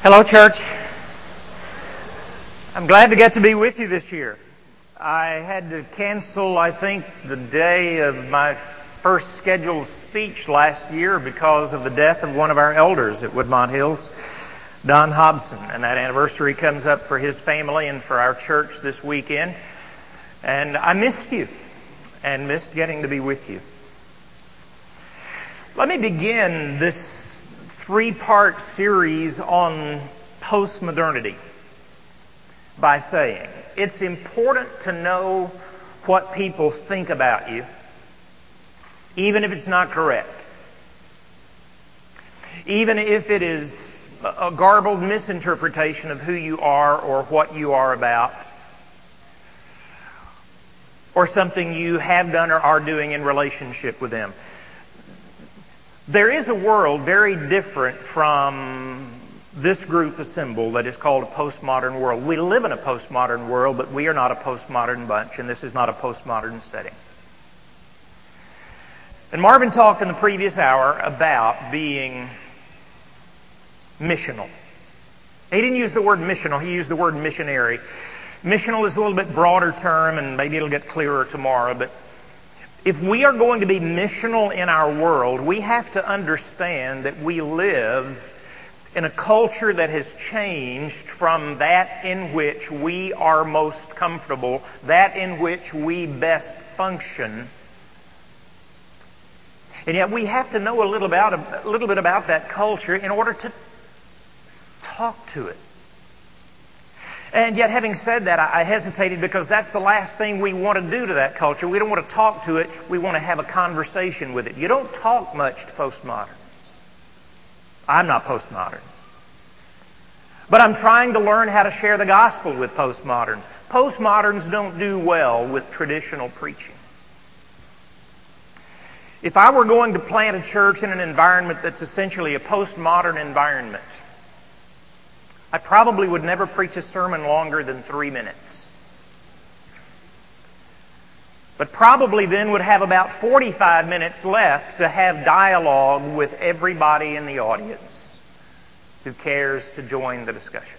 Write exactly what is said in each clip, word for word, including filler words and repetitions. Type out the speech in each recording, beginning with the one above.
Hello, church. I'm glad to get to be with you this year. I had to cancel, I think, the day of my first scheduled speech last year because of the death of one of our elders at Woodmont Hills, Don Hobson. And that anniversary comes up for his family and for our church this weekend. And I missed you and missed getting to be with you. Let me begin this three-part series on postmodernity by saying it's important to know what people think about you, even if it's not correct. Even if it is a garbled misinterpretation of who you are or what you are about, or something you have done or are doing in relationship with them. There is a world very different from this group assembled that is called a postmodern world. We live in a postmodern world, but we are not a postmodern bunch, and this is not a postmodern setting. And Marvin talked in the previous hour about being missional. He didn't use the word missional, he used the word missionary. Missional is a little bit broader term, and maybe it'll get clearer tomorrow, but if we are going to be missional in our world, we have to understand that we live in a culture that has changed from that in which we are most comfortable, that in which we best function. And yet we have to know a little about a little bit about that culture in order to talk to it. And yet, having said that, I hesitated because that's the last thing we want to do to that culture. We don't want to talk to it. We want to have a conversation with it. You don't talk much to postmoderns. I'm not postmodern. But I'm trying to learn how to share the gospel with postmoderns. Postmoderns don't do well with traditional preaching. If I were going to plant a church in an environment that's essentially a postmodern environment, I probably would never preach a sermon longer than three minutes. But probably then would have about forty-five minutes left to have dialogue with everybody in the audience who cares to join the discussion.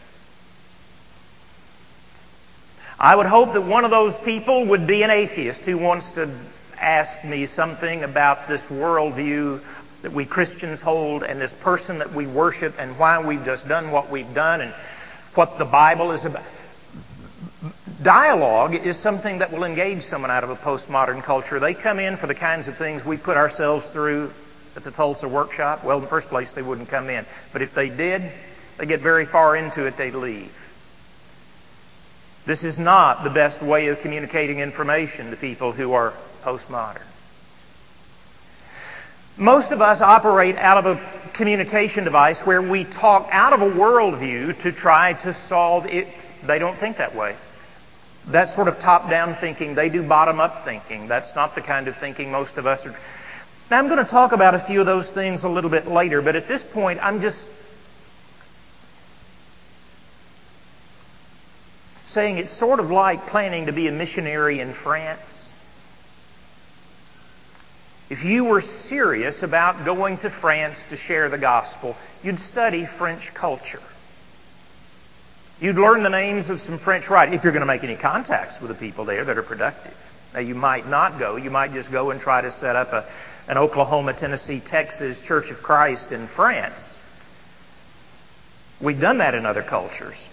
I would hope that one of those people would be an atheist who wants to ask me something about this worldview that we Christians hold and this person that we worship and why we've just done what we've done and what the Bible is about. Dialogue is something that will engage someone out of a postmodern culture. They come in for the kinds of things we put ourselves through at the Tulsa workshop. Well, in the first place, they wouldn't come in. But if they did, they get very far into it, they'd leave. This is not the best way of communicating information to people who are postmodern. Most of us operate out of a communication device where we talk out of a worldview to try to solve it. They don't think that way. That's sort of top-down thinking. They do bottom-up thinking. That's not the kind of thinking most of us are. Now, I'm going to talk about a few of those things a little bit later, but at this point, I'm just saying it's sort of like planning to be a missionary in France. If you were serious about going to France to share the gospel, you'd study French culture. You'd learn the names of some French writers, if you're going to make any contacts with the people there that are productive. Now, you might not go. You might just go and try to set up a, an Oklahoma, Tennessee, Texas Church of Christ in France. We've done that in other cultures.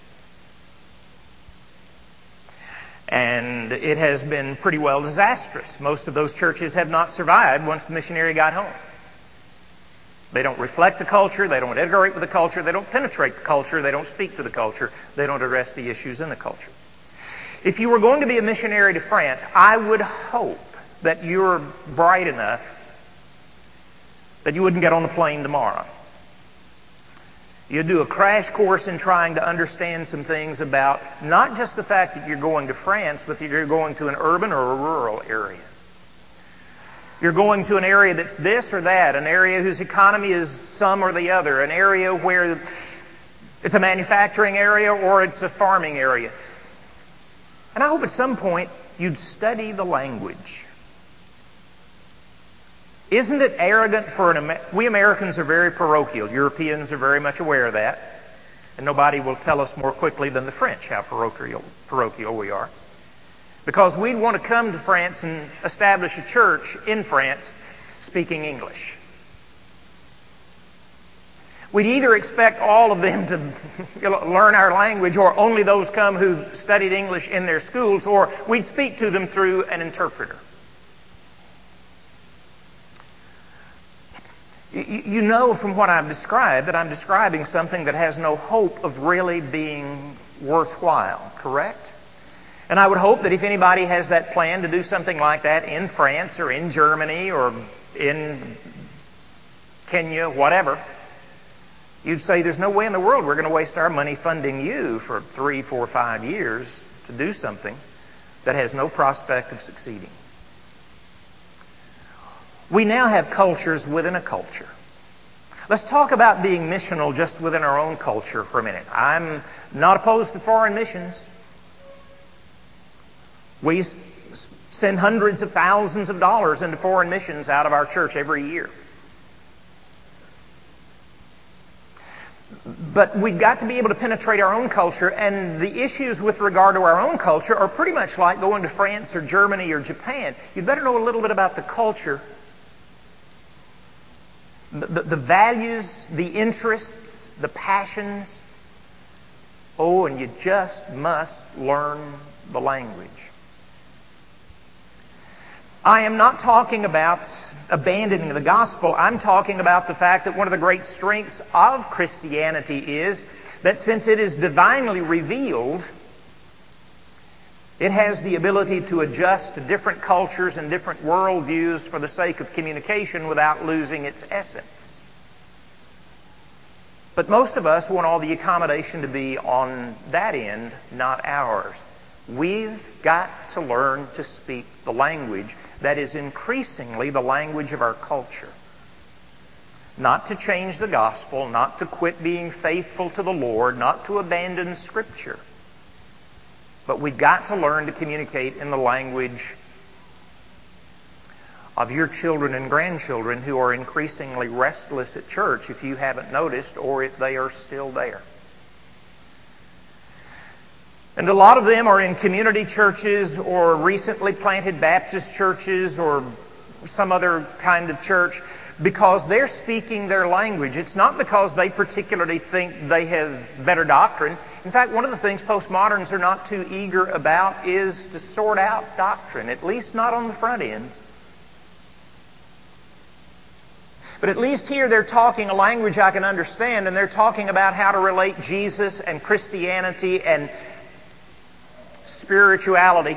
And it has been pretty well disastrous. Most of those churches have not survived once the missionary got home. They don't reflect the culture. They don't integrate with the culture. They don't penetrate the culture. They don't speak to the culture. They don't address the issues in the culture. If you were going to be a missionary to France, I would hope that you're bright enough that you wouldn't get on the plane tomorrow. You do a crash course in trying to understand some things about not just the fact that you're going to France, but that you're going to an urban or a rural area. You're going to an area that's this or that, an area whose economy is some or the other, an area where it's a manufacturing area or it's a farming area. And I hope at some point you'd study the language. Isn't it arrogant for an Amer- we Americans are very parochial. Europeans are very much aware of that. And nobody will tell us more quickly than the French how parochial, parochial we are. Because we'd want to come to France and establish a church in France speaking English. We'd either expect all of them to learn our language, or only those come who studied English in their schools, or we'd speak to them through an interpreter. You know from what I've described that I'm describing something that has no hope of really being worthwhile, correct? And I would hope that if anybody has that plan to do something like that in France or in Germany or in Kenya, whatever, you'd say there's no way in the world we're going to waste our money funding you for three, four, five years to do something that has no prospect of succeeding. We now have cultures within a culture. Let's talk about being missional just within our own culture for a minute. I'm not opposed to foreign missions. We send hundreds of thousands of dollars into foreign missions out of our church every year. But we've got to be able to penetrate our own culture, and the issues with regard to our own culture are pretty much like going to France or Germany or Japan. You'd better know a little bit about the culture, the, the, the values, the interests, the passions. Oh, and you just must learn the language. I am not talking about abandoning the gospel. I'm talking about the fact that one of the great strengths of Christianity is that since it is divinely revealed, it has the ability to adjust to different cultures and different worldviews for the sake of communication without losing its essence. But most of us want all the accommodation to be on that end, not ours. We've got to learn to speak the language that is increasingly the language of our culture. Not to change the gospel, not to quit being faithful to the Lord, not to abandon Scripture. But we've got to learn to communicate in the language of your children and grandchildren who are increasingly restless at church, if you haven't noticed, or if they are still there. And a lot of them are in community churches or recently planted Baptist churches or some other kind of church because they're speaking their language. It's not because they particularly think they have better doctrine. In fact, one of the things postmoderns are not too eager about is to sort out doctrine, at least not on the front end. But at least here they're talking a language I can understand, and they're talking about how to relate Jesus and Christianity and spirituality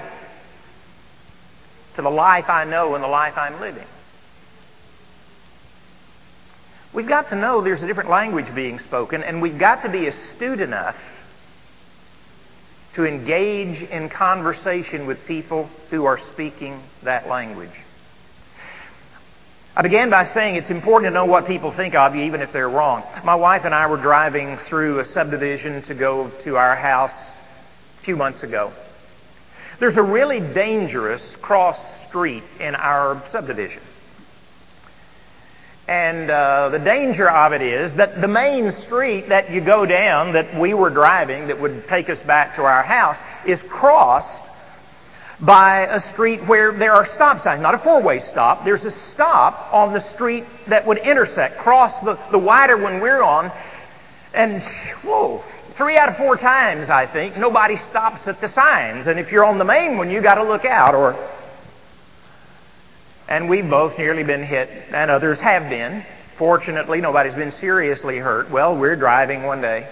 to the life I know and the life I'm living. We've got to know there's a different language being spoken, and we've got to be astute enough to engage in conversation with people who are speaking that language. I began by saying it's important to know what people think of you, even if they're wrong. My wife and I were driving through a subdivision to go to our house a few months ago. There's a really dangerous cross street in our subdivision. And uh, the danger of it is that the main street that you go down that we were driving that would take us back to our house is crossed by a street where there are stop signs, not a four-way stop. There's a stop on the street that would intersect, cross the, the wider one we're on. And, whoa, three out of four times, I think, nobody stops at the signs. And if you're on the main one, you got to look out. Or, and we've both nearly been hit, and others have been. Fortunately, nobody's been seriously hurt. Well, we're driving one day.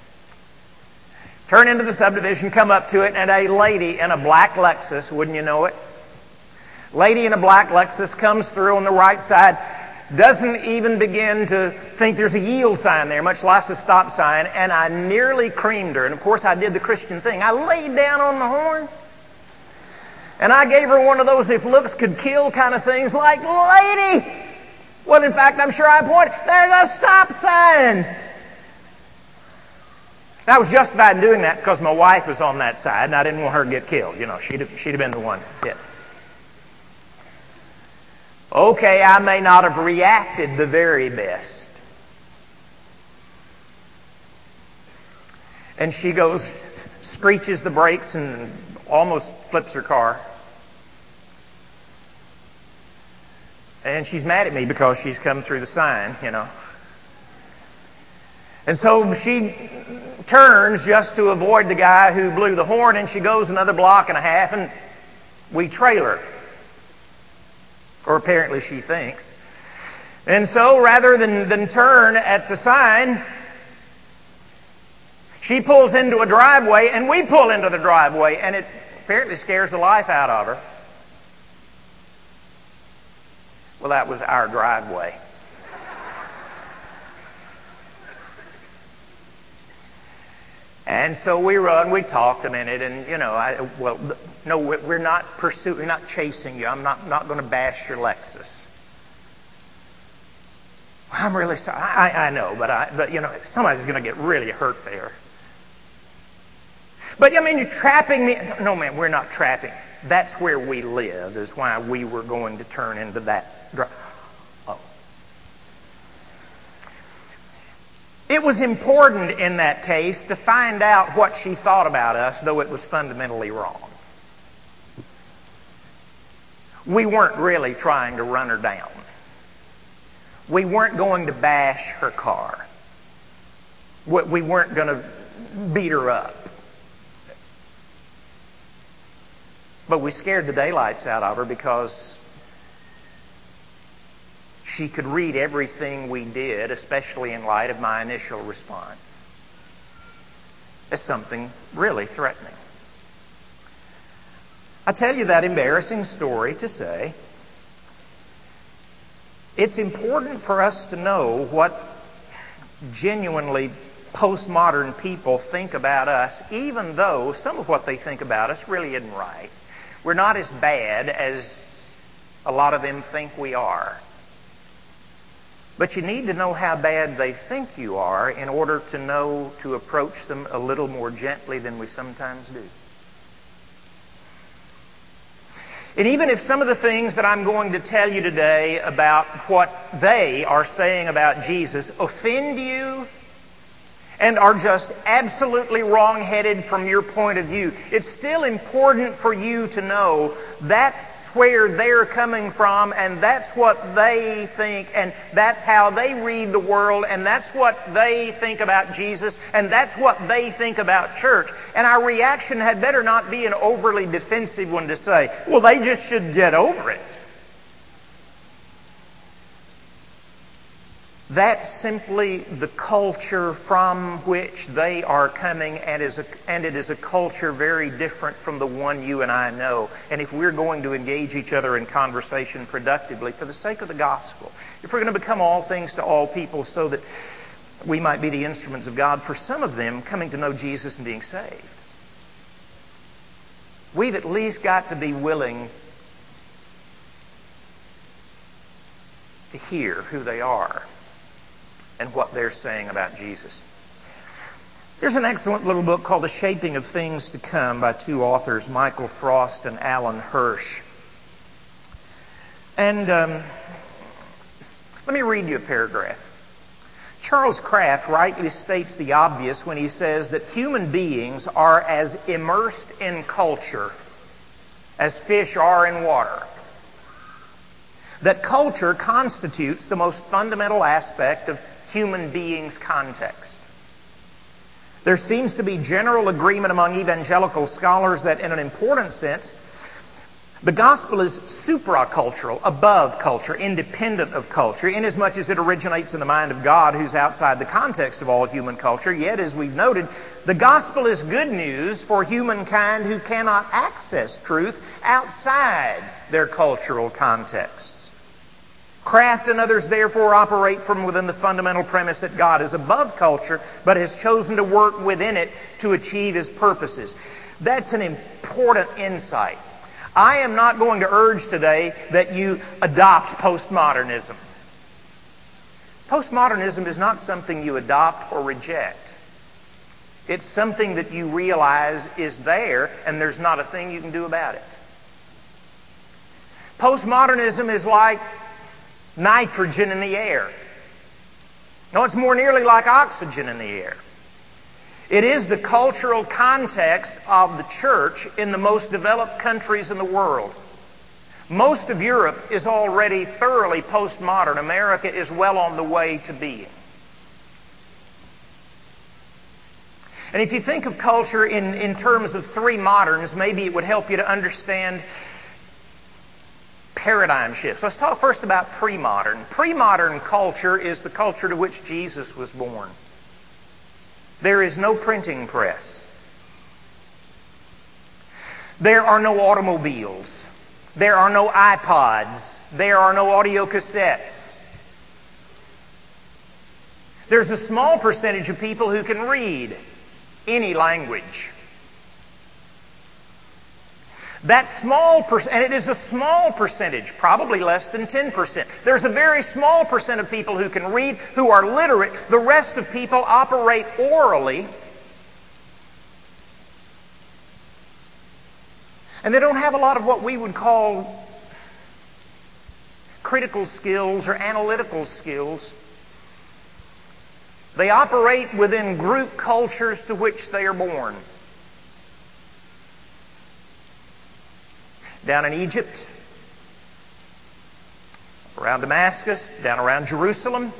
Turn into the subdivision, come up to it, and a lady in a black Lexus, wouldn't you know it? Lady in a black Lexus comes through on the right side, doesn't even begin to think there's a yield sign there, much less a stop sign, and I nearly creamed her. And of course I did the Christian thing. I laid down on the horn, and I gave her one of those if looks could kill kind of things, like, lady! Well, in fact, I'm sure I pointed, there's a stop sign! I was justified in doing that because my wife was on that side and I didn't want her to get killed. You know, she'd have, she'd have been the one hit. Okay, I may not have reacted the very best. And she goes, screeches the brakes and almost flips her car. And she's mad at me because she's come through the sign, you know. And so she turns just to avoid the guy who blew the horn, and she goes another block and a half, and we trail her. Or apparently she thinks. And so rather than, than turn at the sign, she pulls into a driveway, and we pull into the driveway, and it apparently scares the life out of her. Well, that was our driveway. And so we run, we talked a minute, and, you know, I, well, no, we're not pursuing, we're not chasing you. I'm not, not going to bash your Lexus. I'm really sorry. I, I know, but I, but, you know, somebody's going to get really hurt there. But, I mean, you're trapping me. No, man, we're not trapping. That's where we live, is why we were going to turn into that drive. Oh. It was important in that case to find out what she thought about us, though it was fundamentally wrong. We weren't really trying to run her down. We weren't going to bash her car. We weren't going to beat her up. But we scared the daylights out of her because she could read everything we did, especially in light of my initial response, as something really threatening. I tell you that embarrassing story to say it's important for us to know what genuinely postmodern people think about us, even though some of what they think about us really isn't right. We're not as bad as a lot of them think we are. But you need to know how bad they think you are in order to know to approach them a little more gently than we sometimes do. And even if some of the things that I'm going to tell you today about what they are saying about Jesus offend you and are just absolutely wrong-headed from your point of view, it's still important for you to know that's where they're coming from, and that's what they think, and that's how they read the world, and that's what they think about Jesus, and that's what they think about church. And our reaction had better not be an overly defensive one to say, well, they just should get over it. That's simply the culture from which they are coming, and, is a, and it is a culture very different from the one you and I know. And if we're going to engage each other in conversation productively for the sake of the gospel, if we're going to become all things to all people so that we might be the instruments of God for some of them coming to know Jesus and being saved, we've at least got to be willing to hear who they are and what they're saying about Jesus. There's an excellent little book called The Shaping of Things to Come by two authors, Michael Frost and Alan Hirsch. And um, let me read you a paragraph. Charles Kraft rightly states the obvious when he says that human beings are as immersed in culture as fish are in water. That culture constitutes the most fundamental aspect of human beings' context. There seems to be general agreement among evangelical scholars that in an important sense, the gospel is supracultural, above culture, independent of culture, inasmuch as it originates in the mind of God who's outside the context of all human culture. Yet, as we've noted, the gospel is good news for humankind who cannot access truth outside their cultural contexts. Kraft and others therefore operate from within the fundamental premise that God is above culture, but has chosen to work within it to achieve His purposes. That's an important insight. I am not going to urge today that you adopt postmodernism. Postmodernism is not something you adopt or reject. It's something that you realize is there, and there's not a thing you can do about it. Postmodernism is like nitrogen in the air. No, it's more nearly like oxygen in the air. It is the cultural context of the church in the most developed countries in the world. Most of Europe is already thoroughly postmodern. America is well on the way to being. And if you think of culture in, in terms of three moderns, maybe it would help you to understand paradigm shifts. Let's talk first about pre-modern. Pre-modern culture is the culture to which Jesus was born. There is no printing press. There are no automobiles. There are no iPods. There are no audio cassettes. There's a small percentage of people who can read any language. That small percent, and it is a small percentage, probably less than ten percent. There's a very small percent of people who can read, who are literate. The rest of people operate orally. And they don't have a lot of what we would call critical skills or analytical skills. They operate within group cultures to which they are born. Down in Egypt, around Damascus, down around Jerusalem.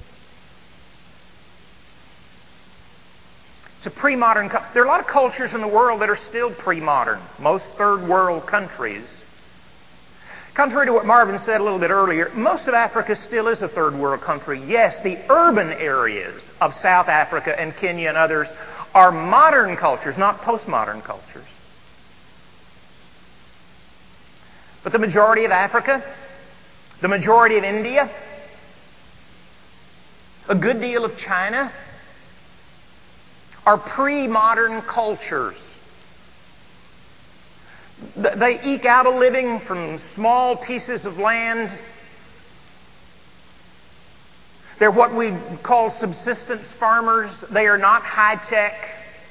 It's a pre-modern. There are a lot of cultures in the world that are still pre-modern. Most third world countries. Contrary to what Marvin said a little bit earlier, most of Africa still is a third world country. Yes, the urban areas of South Africa and Kenya and others are modern cultures, not postmodern cultures. But the majority of Africa, the majority of India, a good deal of China are pre-modern cultures. They eke out a living from small pieces of land. They're what we call subsistence farmers. They are not high-tech.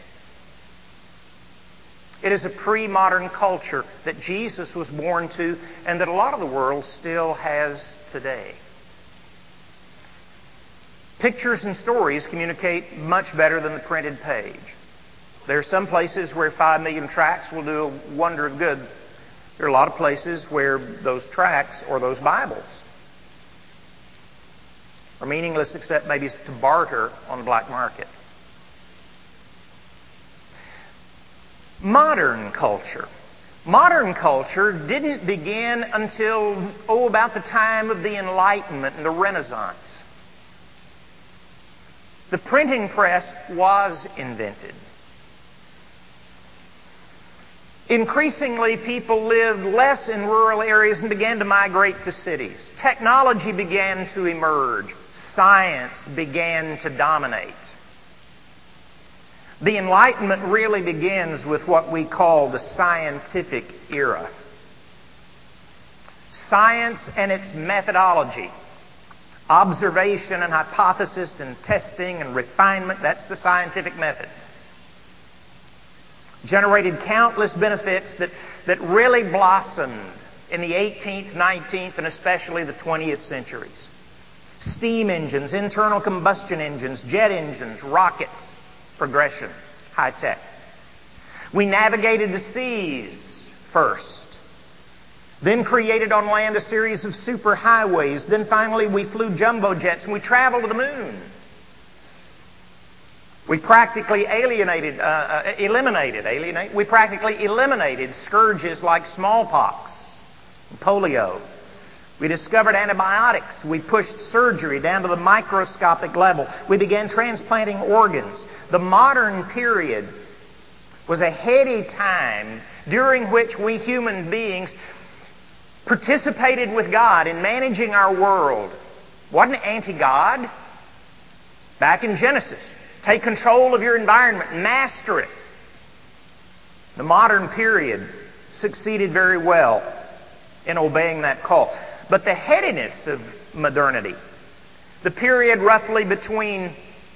It is a pre-modern culture that Jesus was born to and that a lot of the world still has today. Pictures and stories communicate much better than the printed page. There are some places where five million tracts will do a wonder of good. There are a lot of places where those tracts or those Bibles are meaningless except maybe to barter on the black market. Modern culture. Modern culture didn't begin until, oh, about the time of the Enlightenment and the Renaissance. The printing press was invented. Increasingly, people lived less in rural areas and began to migrate to cities. Technology began to emerge. Science began to dominate. The Enlightenment really begins with what we call the scientific era. Science and its methodology. Observation and hypothesis and testing and refinement, that's the scientific method. Generated countless benefits that, that really blossomed in the eighteenth, nineteenth, and especially the twentieth centuries. Steam engines, internal combustion engines, jet engines, rockets, progression, high tech. We navigated the seas first, then created on land a series of superhighways, then finally we flew jumbo jets and we traveled to the moon. We practically alienated, uh, uh, eliminated, alienate. We practically eliminated scourges like smallpox, and polio. We discovered antibiotics. We pushed surgery down to the microscopic level. We began transplanting organs. The modern period was a heady time during which we human beings participated with God in managing our world. Wasn't anti-God. Back in Genesis, take control of your environment, master it. The modern period succeeded very well in obeying that call. But the headiness of modernity, the period roughly between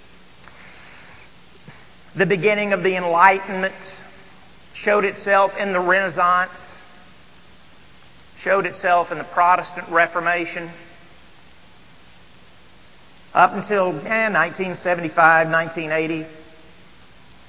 the beginning of the Enlightenment, showed itself in the Renaissance, showed itself in the Protestant Reformation, up until eh, nineteen seventy-five, nineteen eighty.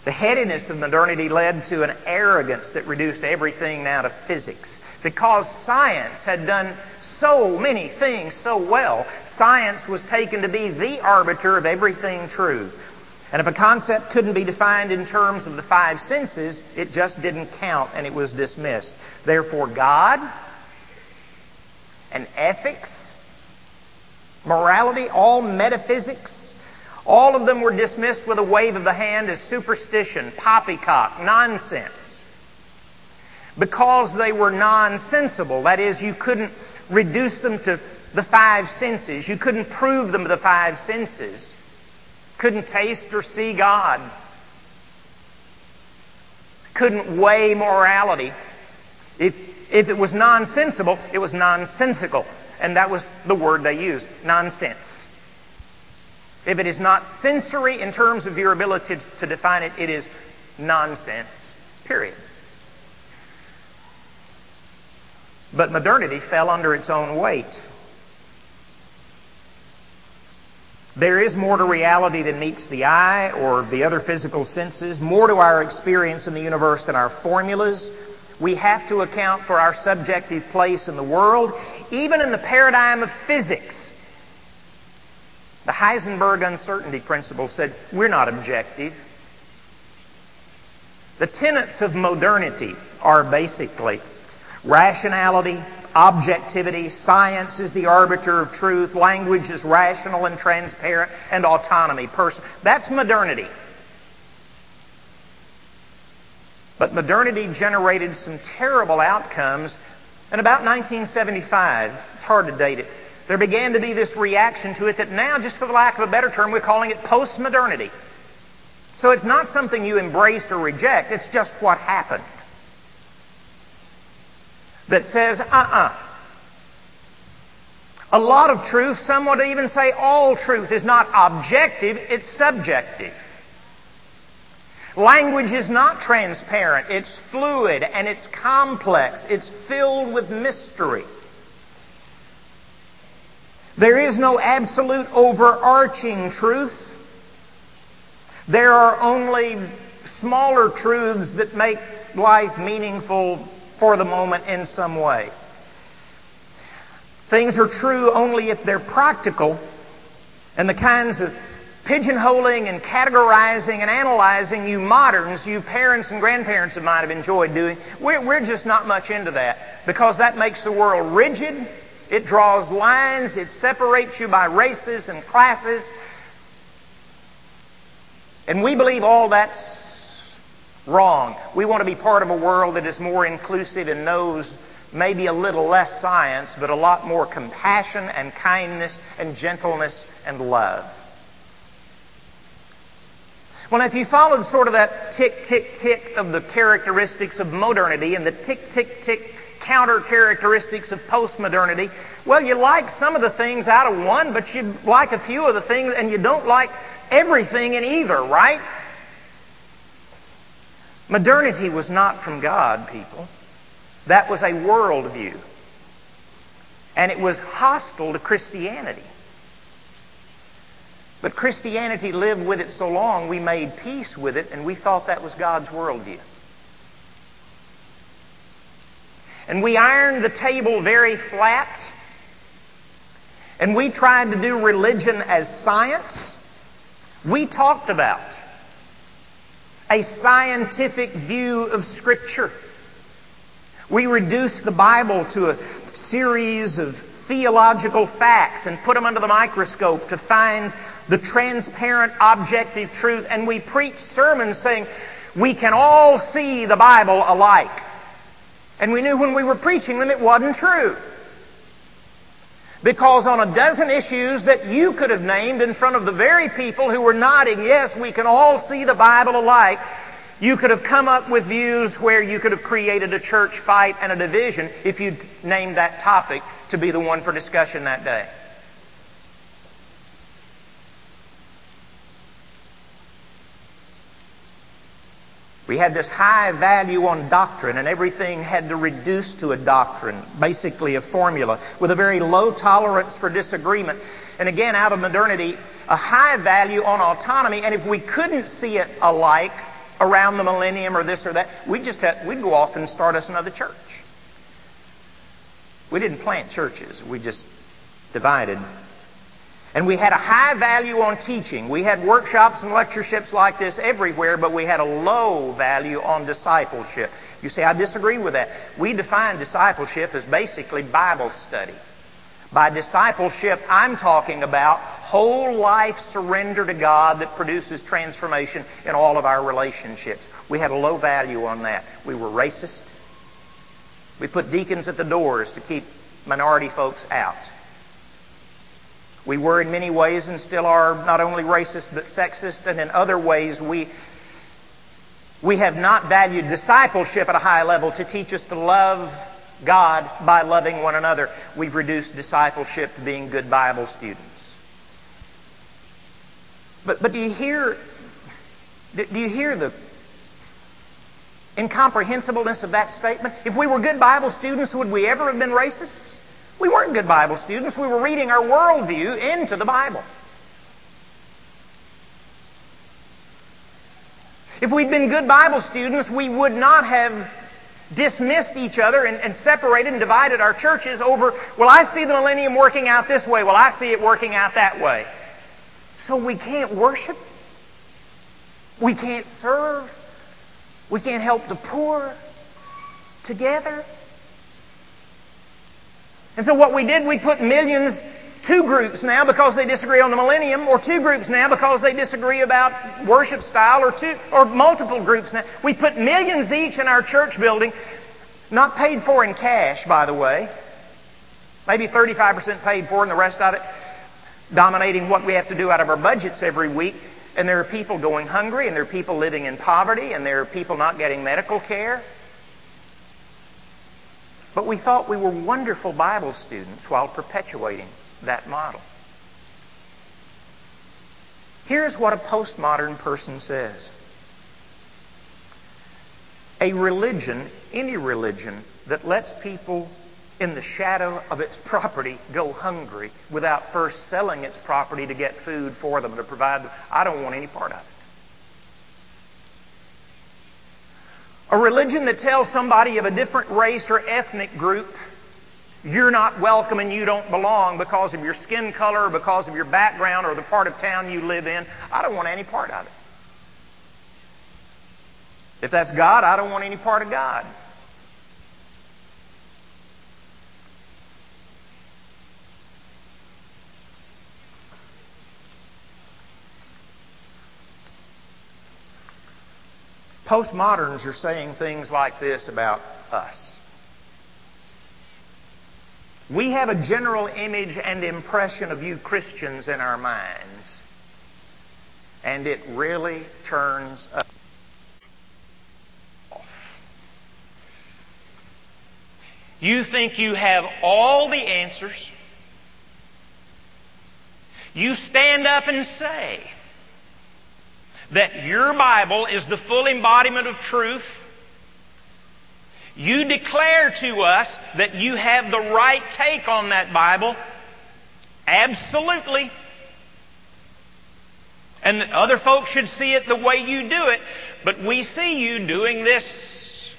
The headiness of modernity led to an arrogance that reduced everything now to physics. Because science had done so many things so well, science was taken to be the arbiter of everything true. And if a concept couldn't be defined in terms of the five senses, it just didn't count and it was dismissed. Therefore, God and ethics, morality, all metaphysics, all of them were dismissed with a wave of the hand as superstition, poppycock, nonsense. Because they were nonsensible. That is, you couldn't reduce them to the five senses. You couldn't prove them to the five senses. Couldn't taste or see God. Couldn't weigh morality. If, if it was nonsensible, it was nonsensical. And that was the word they used, nonsense. If it is not sensory in terms of your ability to define it, it is nonsense. Period. But modernity fell under its own weight. There is more to reality than meets the eye or the other physical senses, more to our experience in the universe than our formulas. We have to account for our subjective place in the world, even in the paradigm of physics. The Heisenberg uncertainty principle said, we're not objective. The tenets of modernity are basically rationality, objectivity, science is the arbiter of truth, language is rational and transparent, and autonomy, person. That's modernity. But modernity generated some terrible outcomes. In about nineteen seventy-five, it's hard to date it, there began to be this reaction to it that now, just for the lack of a better term, we're calling it postmodernity. So it's not something you embrace or reject, it's just what happened. That says, uh-uh. A lot of truth, some would even say all truth, is not objective, it's subjective. Language is not transparent, it's fluid and it's complex, it's filled with mystery. There is no absolute overarching truth. There are only smaller truths that make life meaningful for the moment in some way. Things are true only if they're practical, and the kinds of pigeonholing and categorizing and analyzing you moderns, you parents and grandparents of mine have enjoyed doing, we're, we're just not much into that, because that makes the world rigid. It draws lines. It separates you by races and classes. And we believe all that's wrong. We want to be part of a world that is more inclusive and knows maybe a little less science, but a lot more compassion and kindness and gentleness and love. Well, if you followed sort of that tick, tick, tick of the characteristics of modernity and the tick, tick, tick counter characteristics of postmodernity, well, you like some of the things out of one, but you like a few of the things, and you don't like everything in either, right? Modernity was not from God, people. That was a worldview. And it was hostile to Christianity. But Christianity lived with it so long, we made peace with it, and we thought that was God's worldview. And we ironed the table very flat, and we tried to do religion as science. We talked about a scientific view of Scripture. We reduced the Bible to a series of theological facts and put them under the microscope to find the transparent, objective truth. And we preached sermons saying, we can all see the Bible alike. And we knew when we were preaching them it wasn't true. Because on a dozen issues that you could have named in front of the very people who were nodding, yes, we can all see the Bible alike, you could have come up with views where you could have created a church fight and a division if you'd named that topic to be the one for discussion that day. We had this high value on doctrine, and everything had to reduce to a doctrine, basically a formula, with a very low tolerance for disagreement. And again, out of modernity, a high value on autonomy, and if we couldn't see it alike, around the millennium or this or that. We just had, we'd go off and start us another church. We didn't plant churches. We just divided. And we had a high value on teaching. We had workshops and lectureships like this everywhere, but we had a low value on discipleship. You say, I disagree with that. We define discipleship as basically Bible study. By discipleship, I'm talking about whole life surrender to God that produces transformation in all of our relationships. We had a low value on that. We were racist. We put deacons at the doors to keep minority folks out. We were in many ways and still are not only racist but sexist, and in other ways we we have not valued discipleship at a high level to teach us to love God by loving one another. We've reduced discipleship to being good Bible students. But but do you hear do you hear the incomprehensibleness of that statement? If we were good Bible students, would we ever have been racists? We weren't good Bible students. We were reading our worldview into the Bible. If we'd been good Bible students, we would not have dismissed each other and, and separated and divided our churches over, well, I see the millennium working out this way. Well, I see it working out that way. So we can't worship. We can't serve. We can't help the poor together. And so what we did, we put millions, two groups now because they disagree on the millennium, or two groups now because they disagree about worship style, or two, or multiple groups now. We put millions each in our church building, not paid for in cash, by the way. Maybe thirty-five percent paid for and the rest of it dominating what we have to do out of our budgets every week. And there are people going hungry, and there are people living in poverty, and there are people not getting medical care. But we thought we were wonderful Bible students while perpetuating that model. Here's what a postmodern person says. A religion, any religion, that lets people in the shadow of its property go hungry without first selling its property to get food for them, to provide them, I don't want any part of it. A religion that tells somebody of a different race or ethnic group, you're not welcome and you don't belong because of your skin color or because of your background or the part of town you live in, I don't want any part of it. If that's God, I don't want any part of God. Postmoderns are saying things like this about us. We have a general image and impression of you Christians in our minds, and it really turns us off. You think you have all the answers. You stand up and say that your Bible is the full embodiment of truth. You declare to us that you have the right take on that Bible. Absolutely. And that other folks should see it the way you do it. But we see you doing this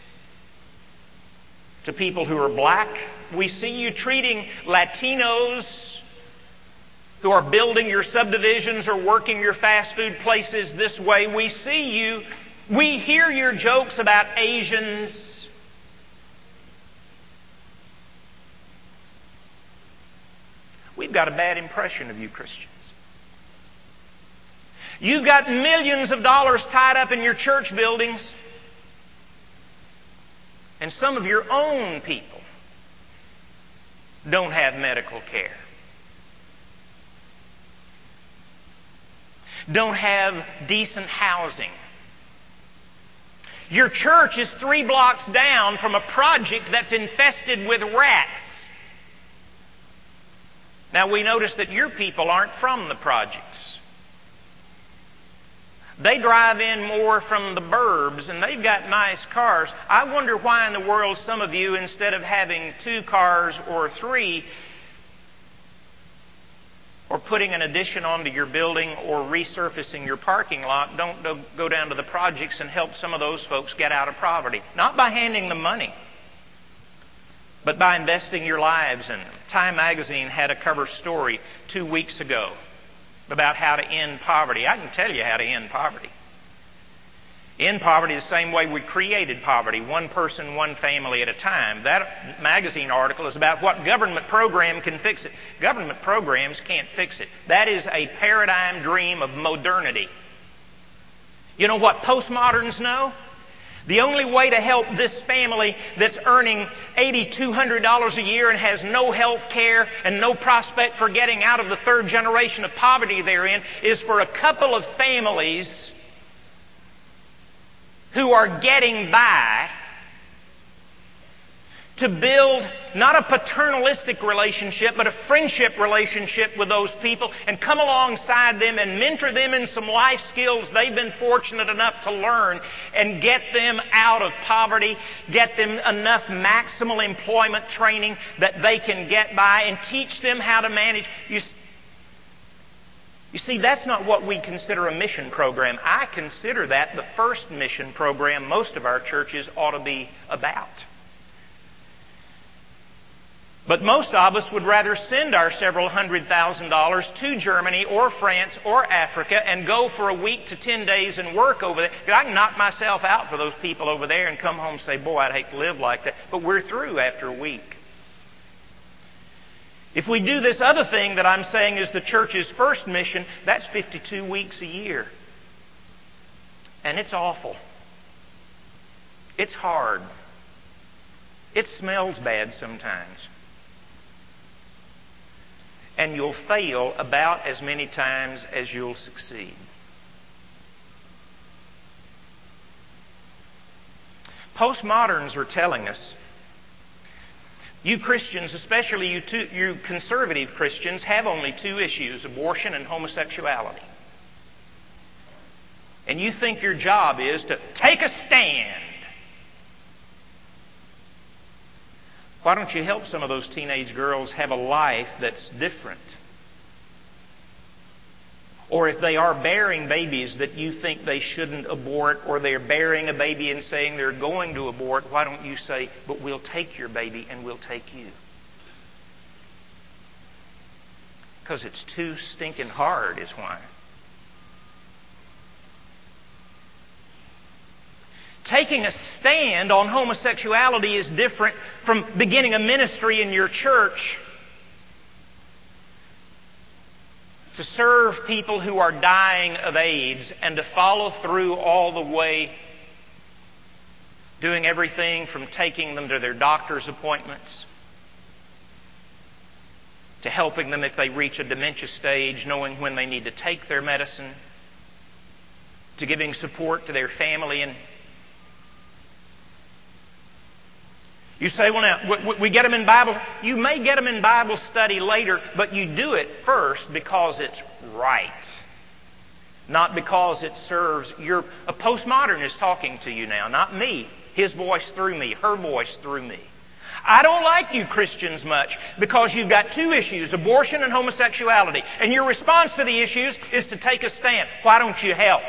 to people who are black. We see you treating Latinos who are building your subdivisions or working your fast food places this way. We see you, we hear your jokes about Asians. We've got a bad impression of you Christians. You've got millions of dollars tied up in your church buildings, and some of your own people don't have medical care. Don't have decent housing. Your church is three blocks down from a project that's infested with rats. Now we notice that your people aren't from the projects. They drive in more from the burbs and they've got nice cars. I wonder why in the world some of you, instead of having two cars or three, or putting an addition onto your building or resurfacing your parking lot, don't go down to the projects and help some of those folks get out of poverty. Not by handing them money, but by investing your lives in them. Time magazine had a cover story two weeks ago about how to end poverty. I can tell you how to end poverty. End poverty the same way we created poverty, one person, one family at a time. That magazine article is about what government program can fix it. Government programs can't fix it. That is a paradigm dream of modernity. You know what postmoderns know? The only way to help this family that's earning eight thousand two hundred dollars a year and has no health care and no prospect for getting out of the third generation of poverty they're in is for a couple of families who are getting by to build not a paternalistic relationship, but a friendship relationship with those people and come alongside them and mentor them in some life skills they've been fortunate enough to learn and get them out of poverty, get them enough maximal employment training that they can get by and teach them how to manage. You, you see, that's not what we consider a mission program. I consider that the first mission program most of our churches ought to be about. But most of us would rather send our several hundred thousand dollars to Germany or France or Africa and go for a week to ten days and work over there. I can knock myself out for those people over there and come home and say, boy, I'd hate to live like that. But we're through after a week. If we do this other thing that I'm saying is the church's first mission, that's fifty-two weeks a year. And it's awful. It's hard. It smells bad sometimes. And you'll fail about as many times as you'll succeed. Postmoderns are telling us, you Christians, especially you, two, you conservative Christians, have only two issues, abortion and homosexuality. And you think your job is to take a stand. Why don't you help some of those teenage girls have a life that's different? Or if they are bearing babies that you think they shouldn't abort, or they're bearing a baby and saying they're going to abort, why don't you say, but we'll take your baby and we'll take you? Because it's too stinking hard is why. Taking a stand on homosexuality is different from beginning a ministry in your church to serve people who are dying of AIDS and to follow through all the way, doing everything from taking them to their doctor's appointments, to helping them if they reach a dementia stage, knowing when they need to take their medicine, to giving support to their family. And you say, well, now, we get them in Bible. You may get them in Bible study later, but you do it first because it's right. Not because it serves your... A postmodern is talking to you now, not me. His voice through me, her voice through me. I don't like you Christians much because you've got two issues, abortion and homosexuality. And your response to the issues is to take a stand. Why don't you help?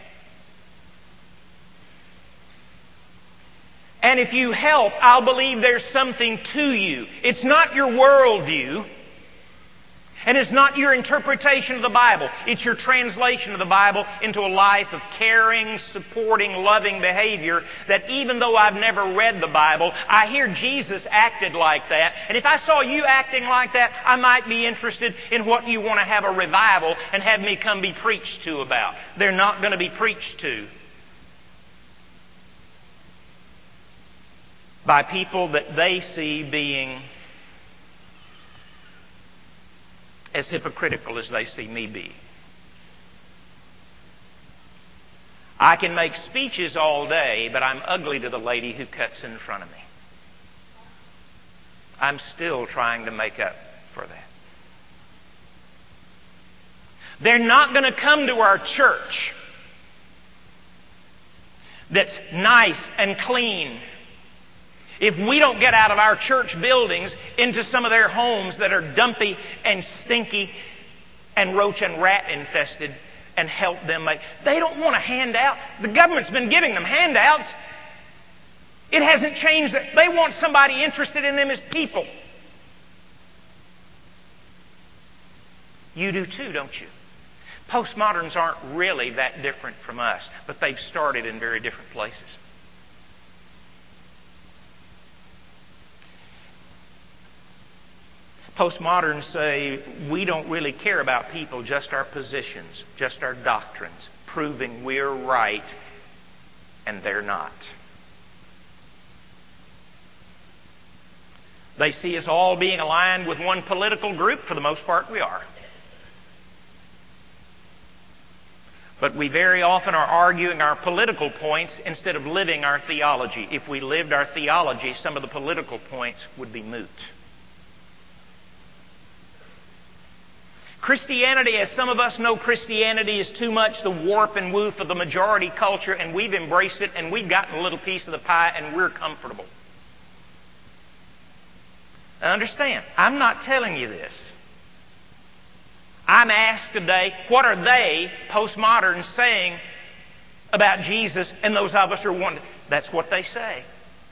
And if you help, I'll believe there's something to you. It's not your worldview. And it's not your interpretation of the Bible. It's your translation of the Bible into a life of caring, supporting, loving behavior that even though I've never read the Bible, I hear Jesus acted like that. And if I saw you acting like that, I might be interested in what you want to have a revival and have me come be preached to about. They're not going to be preached to by people that they see being as hypocritical as they see me be. I can make speeches all day, but I'm ugly to the lady who cuts in front of me. I'm still trying to make up for that. They're not going to come to our church that's nice and clean if we don't get out of our church buildings into some of their homes that are dumpy and stinky and roach and rat infested and help them make. They don't want a handout. The government's been giving them handouts. It hasn't changed. They want somebody interested in them as people. You do too, don't you? Postmoderns aren't really that different from us, but they've started in very different places. Postmoderns say we don't really care about people, just our positions, just our doctrines, proving we're right and they're not. They see us all being aligned with one political group. For the most part, we are. But we very often are arguing our political points instead of living our theology. If we lived our theology, some of the political points would be moot. Christianity, as some of us know, Christianity is too much the warp and woof of the majority culture, and we've embraced it, and we've gotten a little piece of the pie, and we're comfortable. Now understand, I'm not telling you this. I'm asked today, what are they, postmoderns, saying about Jesus and those of us who are wanted? That's what they say.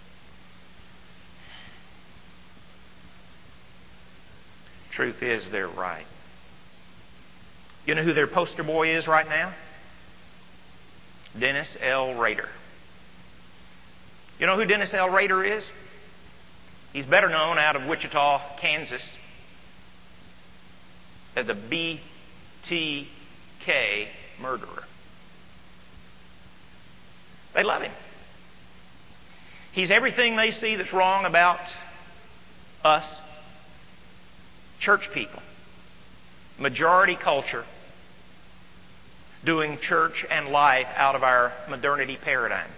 Truth is, they're right. You know who their poster boy is right now? Dennis L. Rader. You know who Dennis L. Rader is? He's better known out of Wichita, Kansas, as the B T K murderer. They love him. He's everything they see that's wrong about us, church people, majority culture, doing church and life out of our modernity paradigm.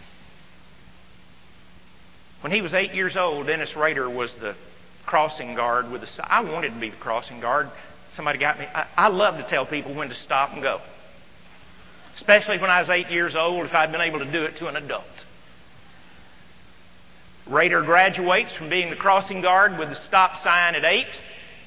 When he was eight years old, Dennis Rader was the crossing guard with the... I wanted to be the crossing guard. Somebody got me. I, I love to tell people when to stop and go. Especially when I was eight years old, if I'd been able to do it to an adult. Rader graduates from being the crossing guard with the stop sign at eight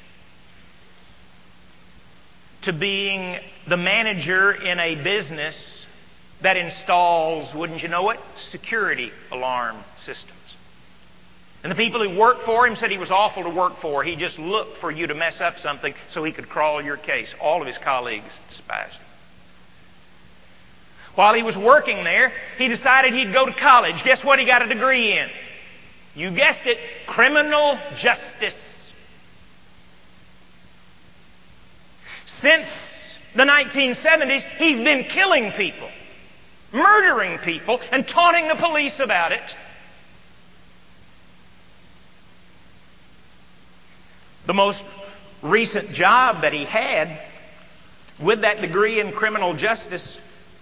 to being the manager in a business that installs, wouldn't you know it, security alarm systems. And the people who worked for him said he was awful to work for. He just looked for you to mess up something so he could crawl your case. All of his colleagues despised him. While he was working there, he decided he'd go to college. Guess what he got a degree in? You guessed it, criminal justice. Since the nineteen seventies, he's been killing people, murdering people, and taunting the police about it. The most recent job that he had with that degree in criminal justice,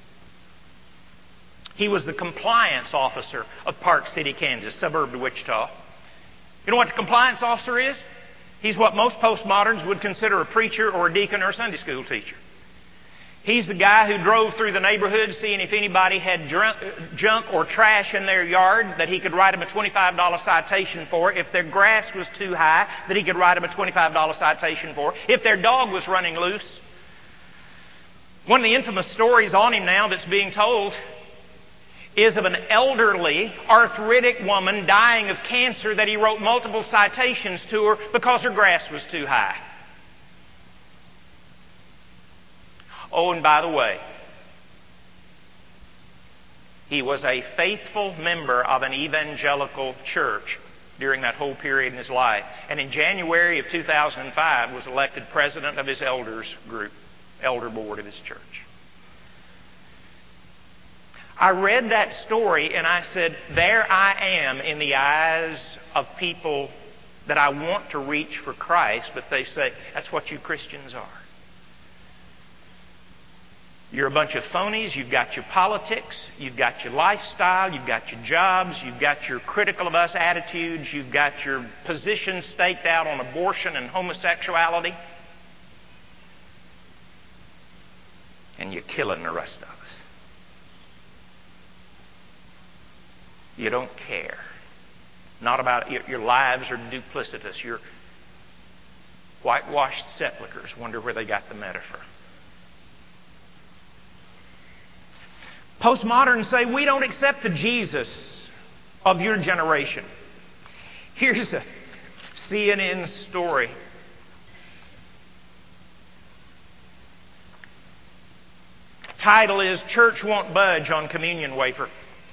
he was the compliance officer of Park City, Kansas, suburb of Wichita. You know what the compliance officer is? He's what most postmoderns would consider a preacher or a deacon or a Sunday school teacher. He's the guy who drove through the neighborhood seeing if anybody had drunk, junk or trash in their yard that he could write them a twenty-five dollar citation for. If their grass was too high, that he could write them a twenty-five dollar citation for. If their dog was running loose. One of the infamous stories on him now that's being told is of an elderly, arthritic woman dying of cancer that he wrote multiple citations to her because her grass was too high. Oh, and by the way, he was a faithful member of an evangelical church during that whole period in his life. And in January of two thousand five was elected president of his elders group, elder board of his church. I read that story and I said, there I am in the eyes of people that I want to reach for Christ, but they say, that's what you Christians are. You're a bunch of phonies. You've got your politics. You've got your lifestyle. You've got your jobs. You've got your critical of us attitudes. You've got your positions staked out on abortion and homosexuality. And you're killing the rest of us. You don't care. Not about your, your lives are duplicitous. You're, Whitewashed sepulchres. Wonder where they got the metaphor. Postmoderns say we don't accept the Jesus of your generation. Here's a C N N story. Title is Church Won't Budge on Communion Wafer.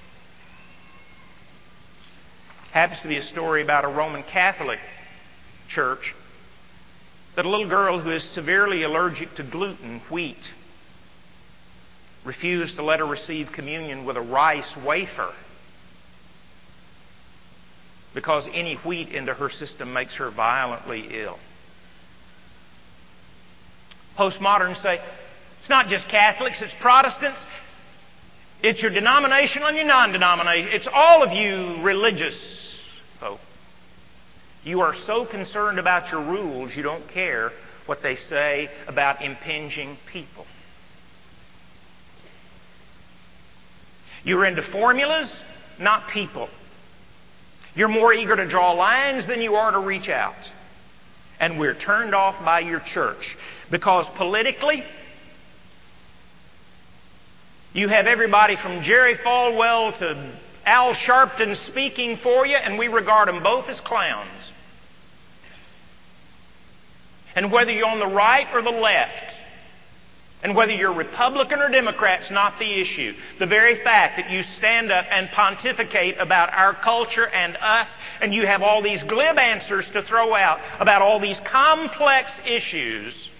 Happens to be a story about a Roman Catholic church that a little girl who is severely allergic to gluten, wheat, refused to let her receive communion with a rice wafer because any wheat into her system makes her violently ill. Postmoderns say it's not just Catholics, it's Protestants, it's your denominational and your non-denominational, it's all of you religious folk. You are so concerned about your rules, you don't care what they say about impinging people. You're into formulas, not people. You're more eager to draw lines than you are to reach out. And we're turned off by your church because politically, you have everybody from Jerry Falwell to Al Sharpton speaking for you, and we regard them both as clowns. And whether you're on the right or the left, and whether you're Republican or Democrat's not the issue. The very fact that you stand up and pontificate about our culture and us, and you have all these glib answers to throw out about all these complex issues,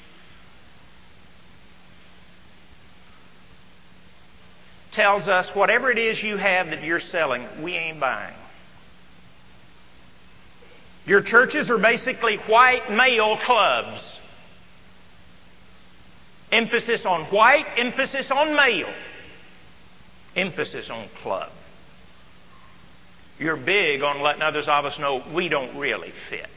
tells us whatever it is you have that you're selling, we ain't buying. Your churches are basically white male clubs. Emphasis on white, emphasis on male, emphasis on club. You're big on letting others of us know we don't really fit.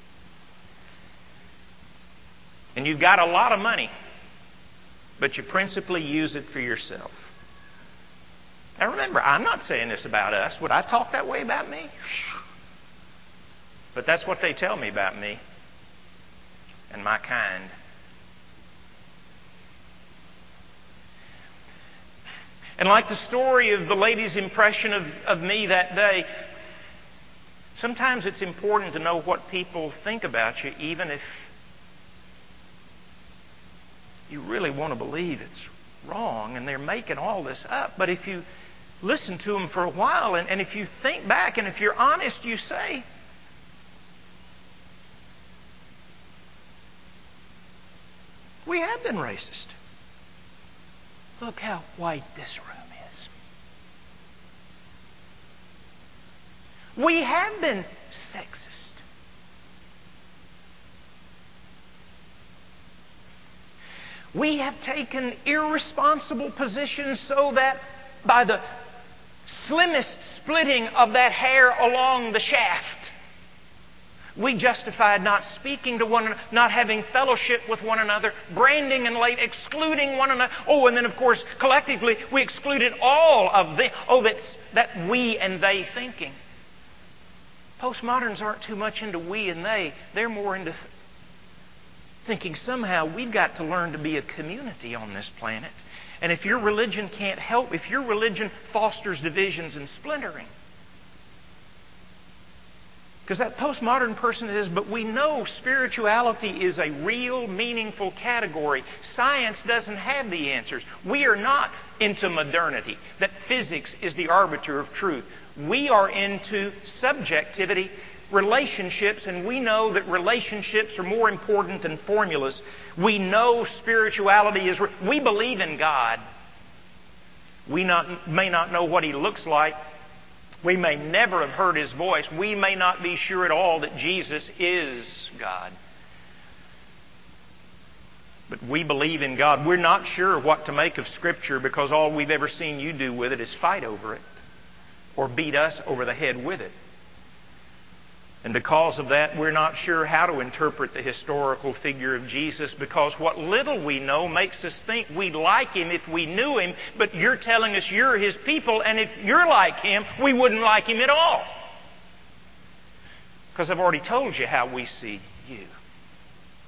And you've got a lot of money, but you principally use it for yourself. Now remember, I'm not saying this about us. Would I talk that way about me? But that's what they tell me about me and my kind. And like the story of the lady's impression of, of me that day, sometimes it's important to know what people think about you, even if you really want to believe it's wrong and they're making all this up. But if you listen to them for a while and, and if you think back and if you're honest, you say, we have been racist. Look how white this room is. We have been sexist. We have taken irresponsible positions so that by the slimmest splitting of that hair along the shaft, we justified not speaking to one another, not having fellowship with one another, branding and late, excluding one another. Oh, and then of course, collectively, we excluded all of the, oh, that's that we and they thinking. Postmoderns aren't too much into we and they. They're more into th- thinking somehow we've got to learn to be a community on this planet. And if your religion can't help, if your religion fosters divisions and splintering, because that postmodern person is, but we know spirituality is a real, meaningful category. Science doesn't have the answers. We are not into modernity, that physics is the arbiter of truth. We are into subjectivity, relationships, and we know that relationships are more important than formulas. We know spirituality is... We believe in God. We not, may not know what He looks like. We may never have heard His voice. We may not be sure at all that Jesus is God. But we believe in God. We're not sure what to make of Scripture because all we've ever seen you do with it is fight over it or beat us over the head with it. And because of that, we're not sure how to interpret the historical figure of Jesus because what little we know makes us think we'd like Him if we knew Him, but you're telling us you're His people, and if you're like Him, we wouldn't like Him at all. Because I've already told you how we see you.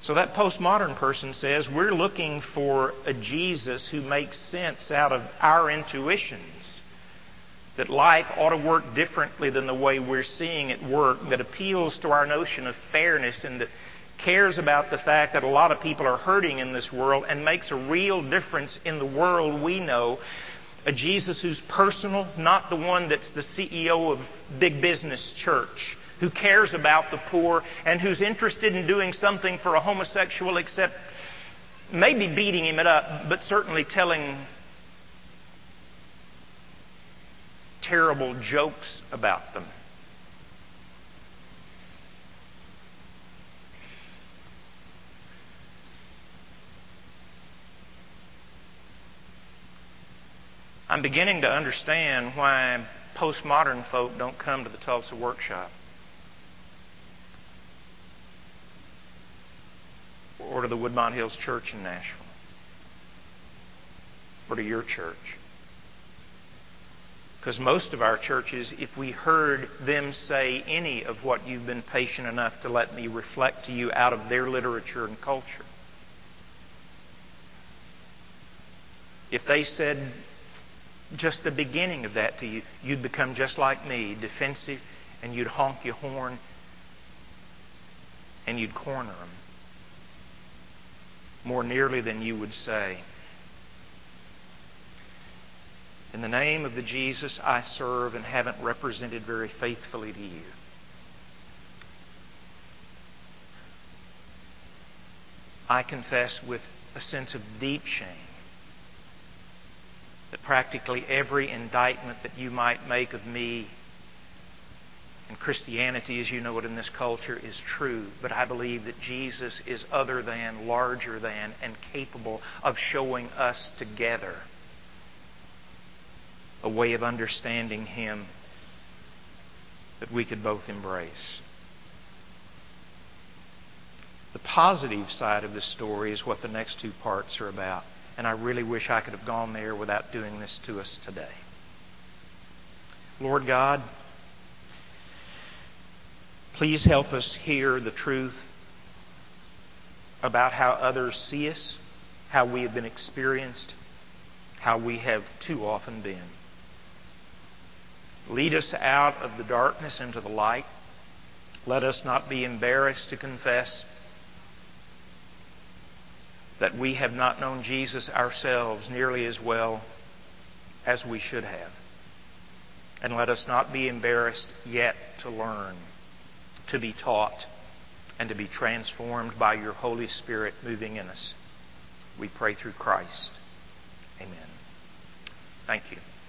So that postmodern person says we're looking for a Jesus who makes sense out of our intuitions, that life ought to work differently than the way we're seeing it work, that appeals to our notion of fairness and that cares about the fact that a lot of people are hurting in this world and makes a real difference in the world we know. A Jesus who's personal, not the one that's the C E O of big business church, who cares about the poor and who's interested in doing something for a homosexual except maybe beating him it up, but certainly telling terrible jokes about them. I'm beginning to understand why postmodern folk don't come to the Tulsa workshop or to the Woodmont Hills Church in Nashville or to your church. Because most of our churches, if we heard them say any of what you've been patient enough to let me reflect to you out of their literature and culture, if they said just the beginning of that to you, you'd become just like me, defensive, and you'd honk your horn and you'd corner them more nearly than you would say, in the name of the Jesus I serve and haven't represented very faithfully to you, I confess with a sense of deep shame that practically every indictment that you might make of me and Christianity, as you know it in this culture, is true. But I believe that Jesus is other than, larger than, and capable of showing us together a way of understanding Him that we could both embrace. The positive side of this story is what the next two parts are about. And I really wish I could have gone there without doing this to us today. Lord God, please help us hear the truth about how others see us, how we have been experienced, how we have too often been. Lead us out of the darkness into the light. Let us not be embarrassed to confess that we have not known Jesus ourselves nearly as well as we should have. And let us not be embarrassed yet to learn, to be taught, and to be transformed by your Holy Spirit moving in us. We pray through Christ. Amen. Thank you.